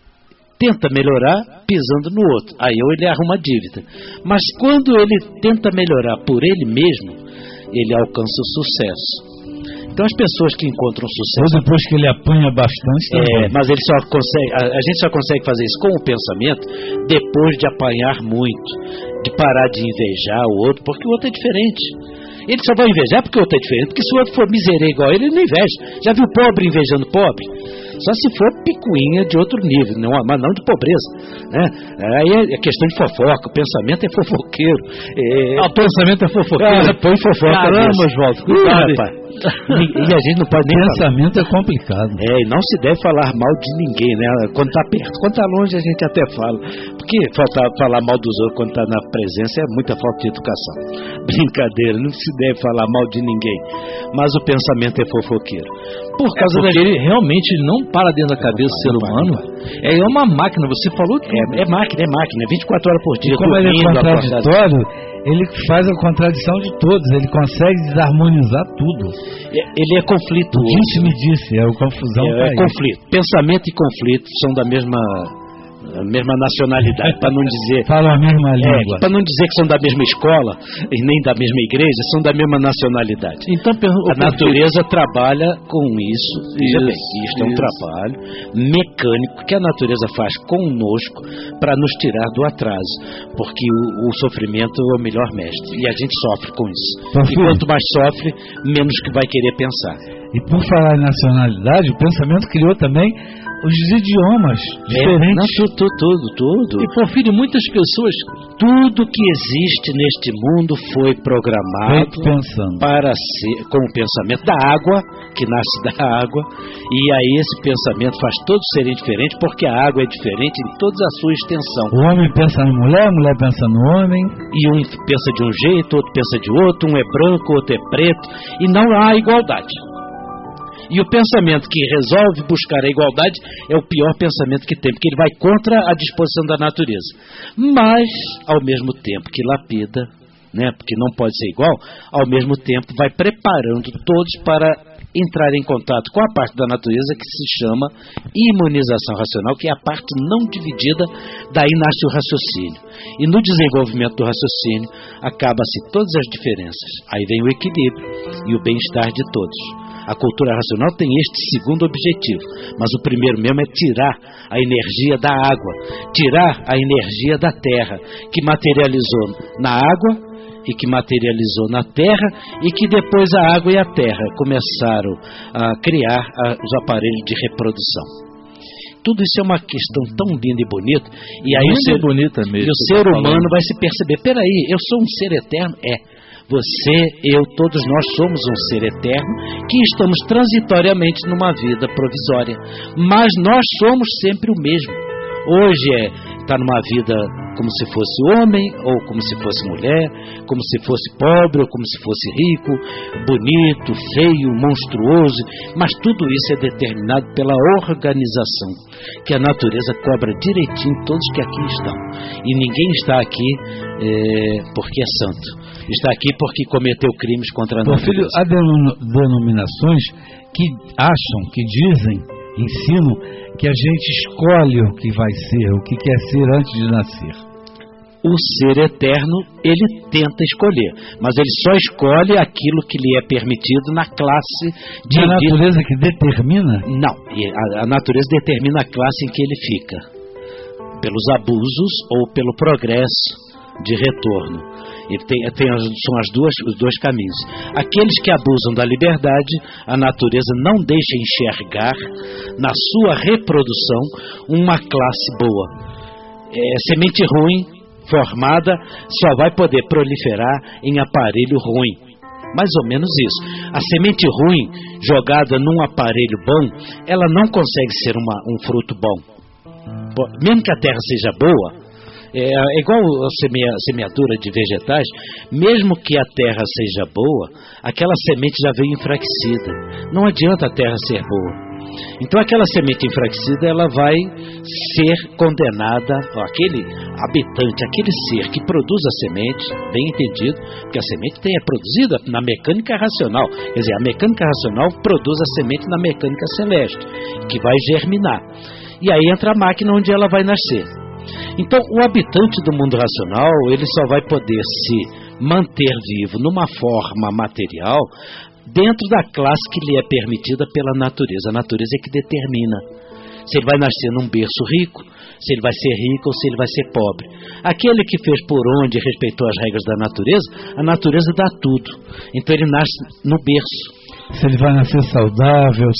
tenta melhorar pisando no outro. Aí ele arruma dívida. Mas quando ele tenta melhorar por ele mesmo, ele alcança o sucesso. Então as pessoas que encontram sucesso... Ou depois que ele apanha bastante... mas ele só consegue, a gente só consegue fazer isso com o pensamento depois de apanhar muito, de parar de invejar o outro, porque o outro é diferente. Ele só vai invejar porque o outro é diferente, porque se o outro for miséria igual ele não inveja. Já viu pobre invejando pobre? Só se for picuinha de outro nível, mas não de pobreza, né? Aí é questão de fofoca, o pensamento é fofoqueiro. O pensamento é fofoqueiro. Põe fofoca. Caramba, Oswaldo, cuidado, rapaz. E a gente não pode nem pensamento falar. É complicado. E não se deve falar mal de ninguém, né? Quando está perto. Quando está longe a gente até fala. Porque falar mal dos outros quando está na presença é muita falta de educação. Brincadeira, não se deve falar mal de ninguém. Mas o pensamento é fofoqueiro. Por causa porque ele realmente não para dentro da cabeça do ser humano. É uma máquina, você falou que... É máquina, 24 horas por dia. E como ele é contraditório, ele faz a contradição de todos, ele consegue desarmonizar tudo. Ele é conflituoso. Gente me disse, é o confusão. É conflito. Pensamento e conflito são da mesma nacionalidade, para não dizer... Falam a mesma língua. Para não dizer que são da mesma escola e nem da mesma igreja, são da mesma nacionalidade. Então, a natureza trabalha com isso. Veja bem, isto é um trabalho mecânico que a natureza faz conosco para nos tirar do atraso, porque o sofrimento é o melhor mestre e a gente sofre com isso. E quanto mais sofre, menos que vai querer pensar. E por falar em nacionalidade, o pensamento criou também os idiomas diferentes. Tudo. E, Porfírio, muitas pessoas... Tudo que existe neste mundo foi programado para ser, com o pensamento da água, que nasce da água, e aí esse pensamento faz todos serem diferentes, porque a água é diferente em toda a sua extensão. O homem pensa na mulher, a mulher pensa no homem. E um pensa de um jeito, outro pensa de outro, um é branco, outro é preto, e não há igualdade. E o pensamento que resolve buscar a igualdade é o pior pensamento que tem, porque ele vai contra a disposição da natureza. Mas, ao mesmo tempo que lapida, né, porque não pode ser igual, ao mesmo tempo vai preparando todos para entrar em contato com a parte da natureza que se chama imunização racional, que é a parte não dividida, daí nasce o raciocínio. E no desenvolvimento do raciocínio, acaba-se todas as diferenças. Aí vem o equilíbrio e o bem-estar de todos. A cultura racional tem este segundo objetivo, mas o primeiro mesmo é tirar a energia da água, tirar a energia da terra, que materializou na água e que materializou na terra, e que depois a água e a terra começaram a criar os aparelhos de reprodução. Tudo isso é uma questão tão linda e bonita, e aí bonita mesmo, e o ser humano vai se perceber, peraí, eu sou um ser eterno? Você, eu, todos nós somos um ser eterno que estamos transitoriamente numa vida provisória, mas nós somos sempre o mesmo. Hoje está numa vida como se fosse homem, ou como se fosse mulher, como se fosse pobre, ou como se fosse rico, bonito, feio, monstruoso, mas tudo isso é determinado pela organização que a natureza cobra direitinho todos que aqui estão. E ninguém está aqui porque é santo. Está aqui porque cometeu crimes contra a natureza. Filho, há denominações que acham, que dizem, ensinam, que a gente escolhe o que vai ser, o que quer ser antes de nascer. O ser eterno, ele tenta escolher, mas ele só escolhe aquilo que lhe é permitido na classe de... A natureza que determina? Não, a natureza determina a classe em que ele fica, pelos abusos ou pelo progresso de retorno. Ele são os dois caminhos. Aqueles que abusam da liberdade, a natureza não deixa enxergar na sua reprodução uma classe boa. Semente ruim formada só vai poder proliferar em aparelho ruim. Mais ou menos isso. A semente ruim jogada num aparelho bom, ela não consegue ser um fruto bom. Mesmo que a terra seja boa, é igual a semeadura de vegetais, mesmo que a terra seja boa, aquela semente já veio enfraquecida. Não adianta a terra ser boa. Então aquela semente enfraquecida, ela vai ser condenada, aquele habitante, aquele ser que produz a semente, bem entendido, porque a semente é produzida na mecânica racional, quer dizer, a mecânica racional produz a semente na mecânica celeste, que vai germinar. E aí entra a máquina onde ela vai nascer. Então, o habitante do mundo racional, ele só vai poder se manter vivo numa forma material dentro da classe que lhe é permitida pela natureza. A natureza é que determina se ele vai nascer num berço rico, se ele vai ser rico ou se ele vai ser pobre. Aquele que fez por onde e respeitou as regras da natureza, a natureza dá tudo. Então ele nasce no berço. Se ele vai nascer saudável,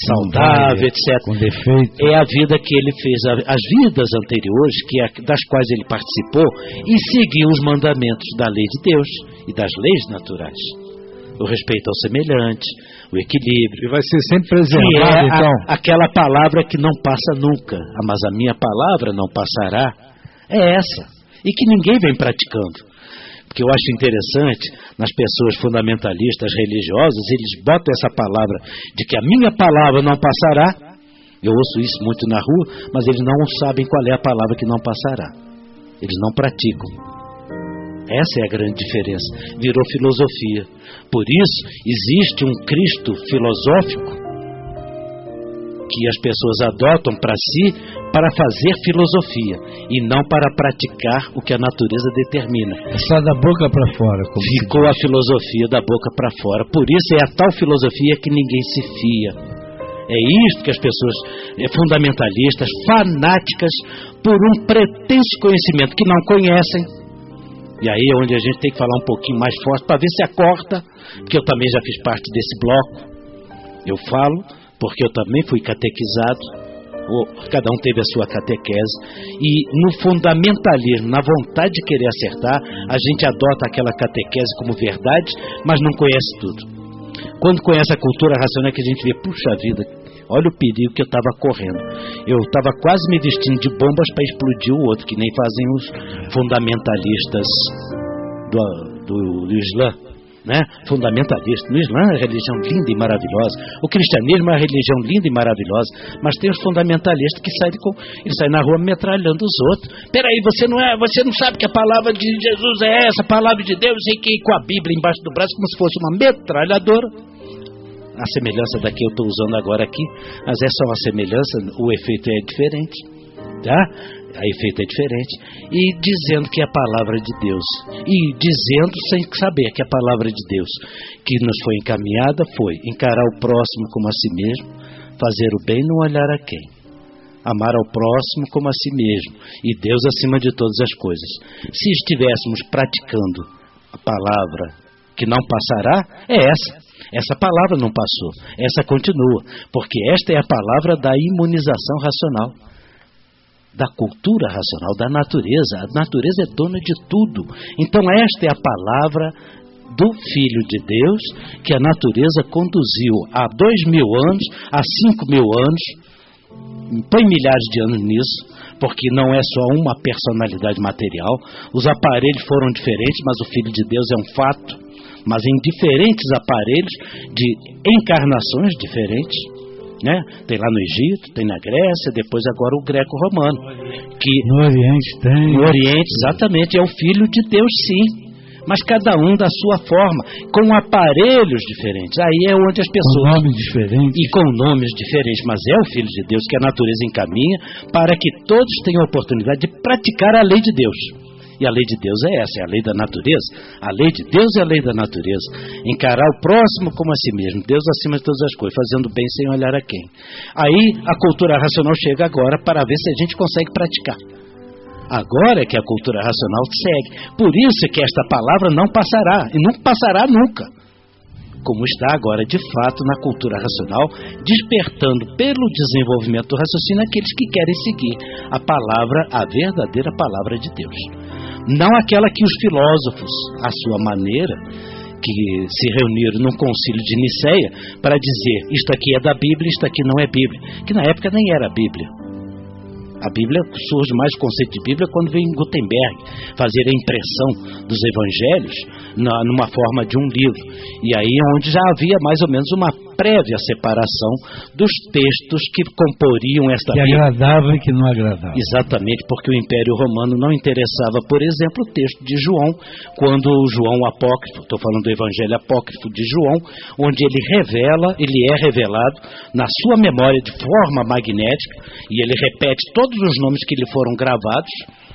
etc. Com defeito. É a vida que ele fez, as vidas anteriores, das quais ele participou, e seguiu os mandamentos da lei de Deus e das leis naturais. O respeito ao semelhante, o equilíbrio. E vai ser sempre preservado, então. Aquela palavra que não passa nunca, mas a minha palavra não passará, é essa. E que ninguém vem praticando. Porque eu acho interessante, nas pessoas fundamentalistas religiosas, eles botam essa palavra de que a minha palavra não passará. Eu ouço isso muito na rua, mas eles não sabem qual é a palavra que não passará. Eles não praticam. Essa é a grande diferença. Virou filosofia. Por isso, existe um Cristo filosófico que as pessoas adotam para si para fazer filosofia e não para praticar o que a natureza determina. É só da boca para fora. Ficou a filosofia da boca para fora. Por isso é a tal filosofia que ninguém se fia. É isso que as pessoas fundamentalistas, fanáticas por um pretenso conhecimento que não conhecem. E aí é onde a gente tem que falar um pouquinho mais forte para ver se acorda, porque eu também já fiz parte desse bloco. Eu falo porque eu também fui catequizado, cada um teve a sua catequese, e no fundamentalismo, na vontade de querer acertar, a gente adota aquela catequese como verdade, mas não conhece tudo. Quando conhece a cultura racional, é que a gente vê, puxa vida, olha o perigo que eu estava correndo. Eu estava quase me vestindo de bombas para explodir o outro, que nem fazem os fundamentalistas do Islã. Né? Fundamentalista. No Islã é uma religião linda e maravilhosa. O cristianismo é uma religião linda e maravilhosa. Mas tem os fundamentalistas que saem na rua metralhando os outros. Peraí, você não sabe que a palavra de Jesus é essa, a palavra de Deus, e que com a Bíblia embaixo do braço como se fosse uma metralhadora. a semelhança da que eu estou usando agora aqui, mas é só uma semelhança, o efeito é diferente, tá? O efeito é diferente. E dizendo que é a palavra de Deus, e dizendo sem saber que a palavra de Deus que nos foi encaminhada foi encarar o próximo como a si mesmo, fazer o bem, não olhar a quem, amar ao próximo como a si mesmo e Deus acima de todas as coisas. Se estivéssemos praticando a palavra que não passará, é essa palavra não passou, essa continua, porque esta é a palavra da imunização racional, da cultura racional, da natureza. A natureza é dona de tudo. Então esta é a palavra do Filho de Deus, que a natureza conduziu há 2.000 anos, há 5.000 anos, põe milhares de anos nisso, porque não é só uma personalidade material. Os aparelhos foram diferentes, mas o Filho de Deus é um fato, mas em diferentes aparelhos de encarnações diferentes, né? Tem lá no Egito, tem na Grécia, depois agora o greco-romano, que no Oriente tem. No Oriente, exatamente, é o Filho de Deus, sim, mas cada um da sua forma, com aparelhos diferentes. Aí é onde as pessoas... Com nomes diferentes. E com nomes diferentes, mas é o Filho de Deus que a natureza encaminha para que todos tenham a oportunidade de praticar a lei de Deus. E a lei de Deus é essa, é a lei da natureza. A lei de Deus é a lei da natureza. Encarar o próximo como a si mesmo, Deus acima de todas as coisas, fazendo bem sem olhar a quem. Aí a cultura racional chega agora para ver se a gente consegue praticar. Agora é que a cultura racional segue. Por isso é que esta palavra não passará, e não passará nunca. Como está agora, de fato, na cultura racional, despertando pelo desenvolvimento do raciocínio aqueles que querem seguir a palavra, a verdadeira palavra de Deus. Não aquela que os filósofos, à sua maneira, que se reuniram num concílio de Niceia para dizer isto aqui é da Bíblia, isto aqui não é Bíblia, que na época nem era a Bíblia. A Bíblia surge mais o conceito de Bíblia quando vem Gutenberg fazer a impressão dos evangelhos numa forma de um livro. E aí onde já havia mais ou menos uma prévia separação dos textos que comporiam esta que Bíblia. Que agradava e que não agradava. Exatamente, porque o Império Romano não interessava, por exemplo, o texto de João, quando o João apócrifo, estou falando do Evangelho apócrifo de João, onde ele é revelado na sua memória de forma magnética, e ele repete todos os nomes que lhe foram gravados,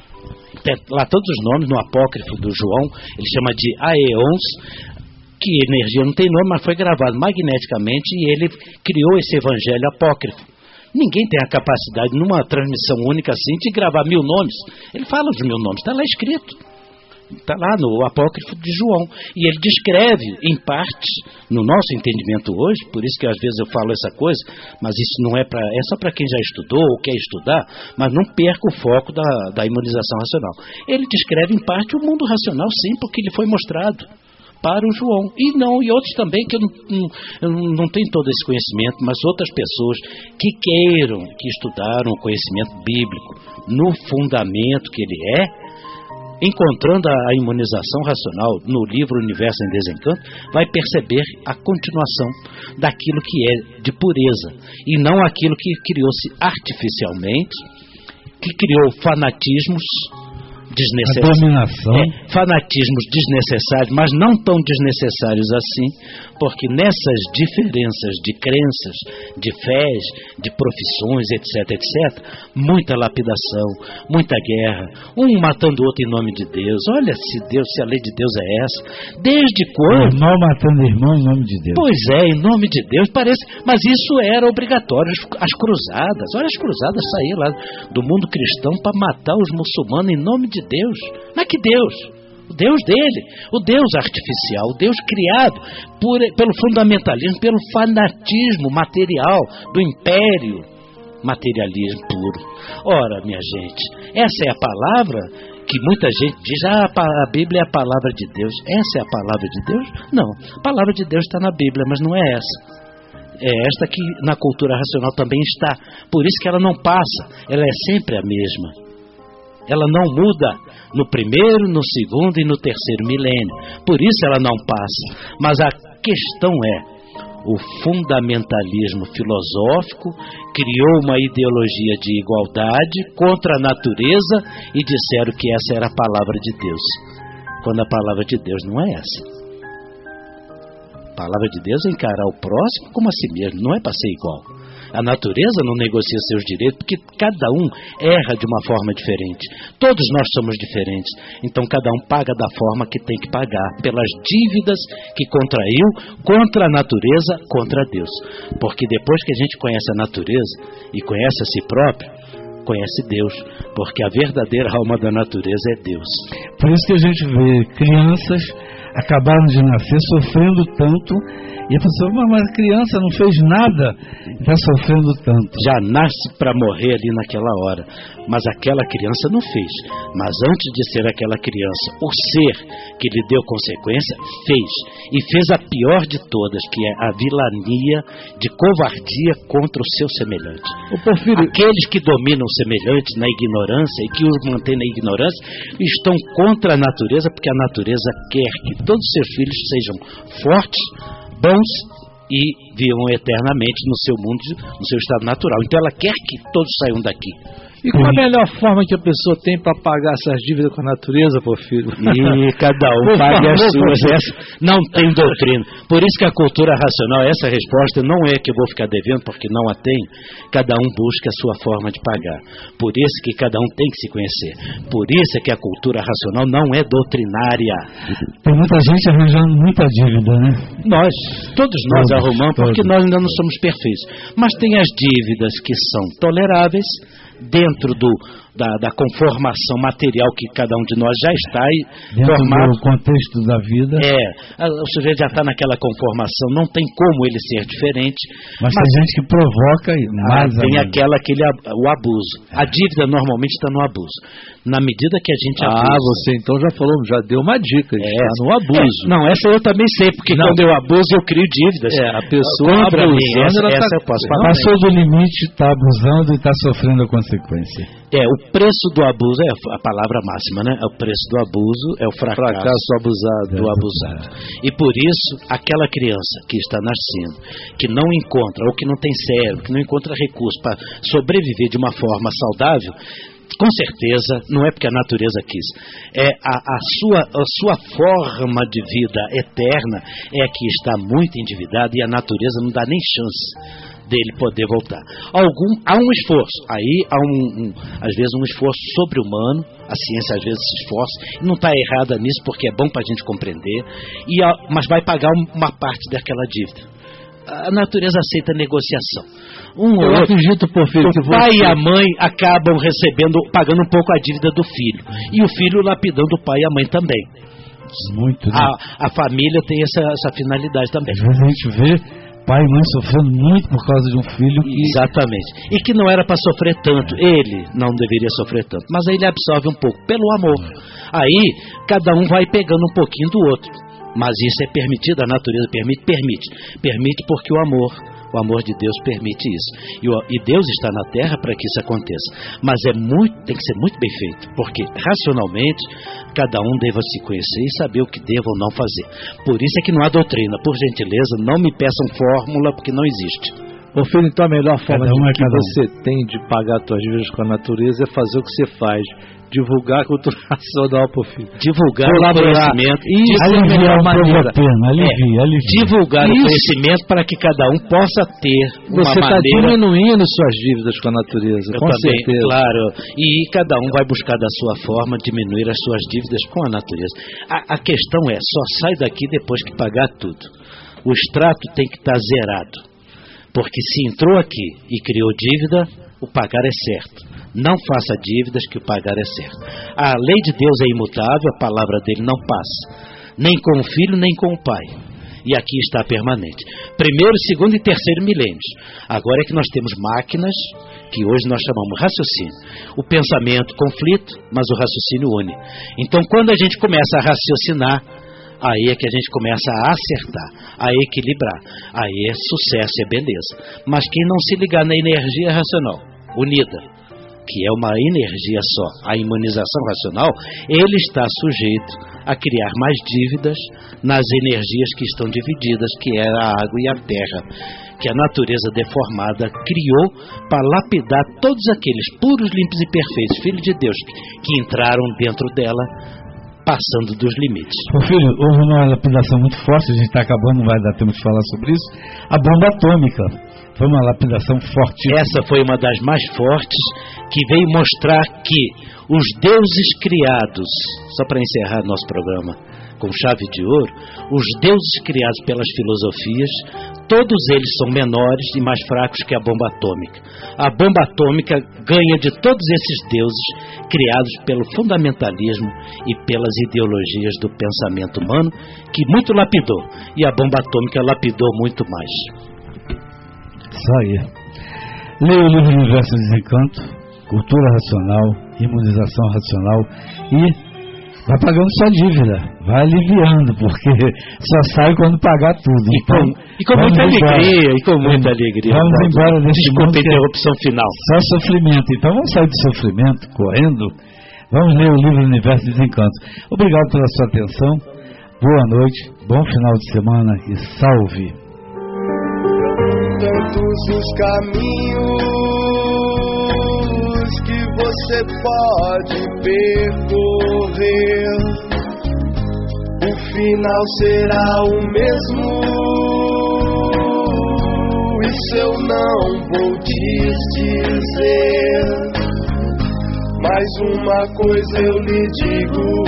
lá todos os nomes no apócrifo do João, ele chama de aeons, que energia não tem nome, mas foi gravado magneticamente e ele criou esse evangelho apócrifo. Ninguém tem a capacidade, numa transmissão única assim, de gravar 1000 nomes. Ele fala os 1000 nomes, está lá escrito. Está lá no apócrifo de João. E ele descreve, em parte, no nosso entendimento hoje, por isso que às vezes eu falo essa coisa, mas isso não é só para quem já estudou ou quer estudar, mas não perca o foco da imunização racional. Ele descreve, em parte, o mundo racional, sim, porque ele foi mostrado para o João, e outros também que eu não tenho todo esse conhecimento, mas outras pessoas que queiram, que estudaram o conhecimento bíblico no fundamento que ele é, encontrando a imunização racional no livro Universo em Desencanto, vai perceber a continuação daquilo que é de pureza, e não aquilo que criou-se artificialmente, que criou fanatismos desnecessários, fanatismos desnecessários, mas não tão desnecessários assim, porque nessas diferenças de crenças, de fés, de profissões, etc, muita lapidação, muita guerra, um matando o outro em nome de Deus. Olha se a lei de Deus é essa. Desde quando? Irmão matando irmão em nome de Deus. Pois é, em nome de Deus, parece, mas isso era obrigatório. As cruzadas, olha as cruzadas saíram lá do mundo cristão para matar os muçulmanos em nome de Deus. Mas que Deus? O Deus dele, o Deus artificial, o Deus criado pelo fundamentalismo, pelo fanatismo material do império materialismo puro. Ora, minha gente, essa é a palavra que muita gente diz, a Bíblia é a palavra de Deus. Essa é a palavra de Deus? Não, a palavra de Deus está na Bíblia, mas não é essa. É esta que na cultura racional também está. Por isso que ela não passa, ela é sempre a mesma. Ela não muda no primeiro, no segundo e no terceiro milênio. Por isso ela não passa. Mas a questão é, o fundamentalismo filosófico criou uma ideologia de igualdade contra a natureza e disseram que essa era a palavra de Deus, quando a palavra de Deus não é essa. A palavra de Deus é encarar o próximo como a si mesmo, não é para ser igual. A natureza não negocia seus direitos, porque cada um erra de uma forma diferente. Todos nós somos diferentes. Então cada um paga da forma que tem que pagar, pelas dívidas que contraiu contra a natureza, contra Deus. Porque depois que a gente conhece a natureza e conhece a si próprio, conhece Deus, porque a verdadeira alma da natureza é Deus. Por isso que a gente vê crianças acabaram de nascer sofrendo tanto, e a pessoa, mas a criança não fez nada, está sofrendo tanto. Já nasce para morrer ali naquela hora, mas aquela criança não fez. Mas antes de ser aquela criança, o ser que lhe deu consequência, fez. E fez a pior de todas, que é a vilania de covardia contra o seu semelhante. Aqueles que dominam o semelhante na ignorância e que os mantêm na ignorância, estão contra a natureza, porque a natureza quer que todos os seus filhos sejam fortes, bons e vivam eternamente no seu mundo, no seu estado natural. Então ela quer que todos saiam daqui. E qual a melhor forma que a pessoa tem para pagar essas dívidas com a natureza, Porfírio? E cada um paga as suas. Essa não tem doutrina. Por isso que a cultura racional, essa resposta não é que eu vou ficar devendo, porque não a tem. Cada um busca a sua forma de pagar. Por isso que cada um tem que se conhecer. Por isso é que a cultura racional não é doutrinária. Tem muita gente arranjando muita dívida, né? Todos nós arrumamos, porque nós ainda não somos perfeitos. Mas tem as dívidas que são toleráveis, dentro da conformação material que cada um de nós já está formado. No contexto da vida. O sujeito já está naquela conformação, não tem como ele ser diferente. Mas tem gente que provoca mais tem o abuso. A dívida normalmente está no abuso. Na medida que a gente abusa. Você então já deu uma dica, está no abuso. Não, essa eu também sei, porque quando eu abuso eu crio dívidas. A pessoa contra mim, essa eu posso falar. Passou do limite, está abusando e está sofrendo a consequência. O preço do abuso é a palavra máxima, né? O preço do abuso é o fracasso abusado do abusado. E por isso, aquela criança que está nascendo, que não encontra, ou que não tem cérebro, que não encontra recurso para sobreviver de uma forma saudável, com certeza, não é porque a natureza quis, a sua forma de vida eterna é que está muito endividada e a natureza não dá nem chance dele poder voltar. Há um esforço, aí há às vezes um esforço sobre-humano, a ciência às vezes se esforça, e não está errada nisso porque é bom para a gente compreender, mas vai pagar uma parte daquela dívida. A natureza aceita negociação. Eu acredito, Porfírio, que o pai e a mãe acabam pagando um pouco a dívida do filho, e o filho lapidando o pai e a mãe também. Muito, né? A família tem essa finalidade também. Às vezes a gente vê pai e mãe sofrendo muito por causa de um filho que... Exatamente. E que não era para sofrer tanto. Ele não deveria sofrer tanto. Mas aí ele absorve um pouco, pelo amor. Aí, cada um vai pegando um pouquinho do outro. Mas isso é permitido, a natureza permite. Permite porque o amor de Deus permite isso. E Deus está na terra para que isso aconteça. Mas tem que ser muito bem feito. Porque, racionalmente, cada um deva se conhecer e saber o que deva ou não fazer. Por isso é que não há doutrina. Por gentileza, não me peçam fórmula, porque não existe. Porfírio, então a melhor forma que você tem de pagar as suas dívidas com a natureza é fazer o que você faz. Divulgar a cultura racional, Porfírio. Divulgar o conhecimento. Aliviar maneira. Divulgar o conhecimento para que cada um possa ter uma Você está maneira... diminuindo suas dívidas com a natureza, com certeza. Claro. E cada um vai buscar da sua forma diminuir as suas dívidas com a natureza. A questão é, só sai daqui depois que pagar tudo. O extrato tem que estar zerado. Porque se entrou aqui e criou dívida, o pagar é certo. Não faça dívidas que o pagar é certo. A lei de Deus é imutável, a palavra dele não passa. Nem com o filho, nem com o pai. E aqui está permanente. Primeiro, segundo e terceiro milênios. Agora é que nós temos máquinas, que hoje nós chamamos raciocínio. O pensamento, conflito, mas o raciocínio une. Então, quando a gente começa a raciocinar, aí é que a gente começa a acertar, a equilibrar. Aí é sucesso, é beleza. Mas quem não se ligar na energia racional, unida, que é uma energia só, a imunização racional, ele está sujeito a criar mais dívidas nas energias que estão divididas, que é a água e a terra, que a natureza deformada criou para lapidar todos aqueles puros, limpos e perfeitos, filhos de Deus, que entraram dentro dela passando dos limites. Filho, houve uma lapidação muito forte, a gente está acabando, não vai dar tempo de falar sobre isso. A bomba atômica foi uma lapidação forte. Essa foi uma das mais fortes, que veio mostrar que os deuses criados, só para encerrar nosso programa com chave de ouro, os deuses criados pelas filosofias, todos eles são menores e mais fracos que a bomba atômica. A bomba atômica ganha de todos esses deuses criados pelo fundamentalismo e pelas ideologias do pensamento humano, que muito lapidou, e a bomba atômica lapidou muito mais. Isso aí. Leia o livro Universo e Desencanto, Cultura Racional, Imunização Racional e vai pagando sua dívida, vai aliviando, porque só sai quando pagar tudo. E com muita alegria. Vamos embora desse Desculpa a interrupção final. Só sofrimento. Então vamos sair do sofrimento, correndo. Vamos ler o livro Universo e Desencanto. Obrigado pela sua atenção. Boa noite, bom final de semana e salve. Tantos os caminhos que você pode percorrer, o final será o mesmo. Isso eu não vou te dizer, mas uma coisa eu lhe digo: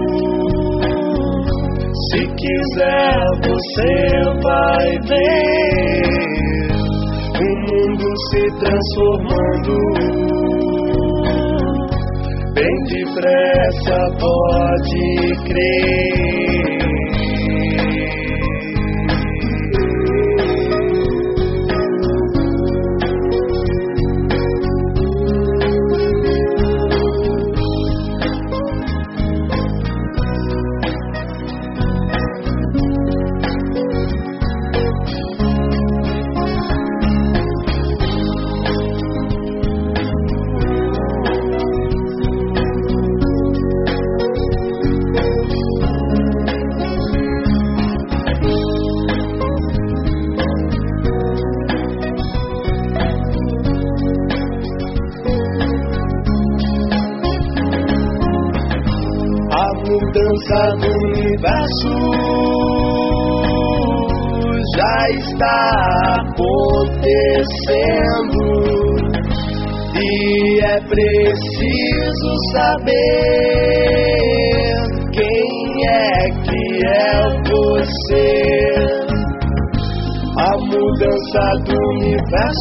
se quiser você vai ver o mundo se transformando. Bem depressa, pode crer. Mudança do universo já está acontecendo e é preciso saber quem é que é você. A mudança do universo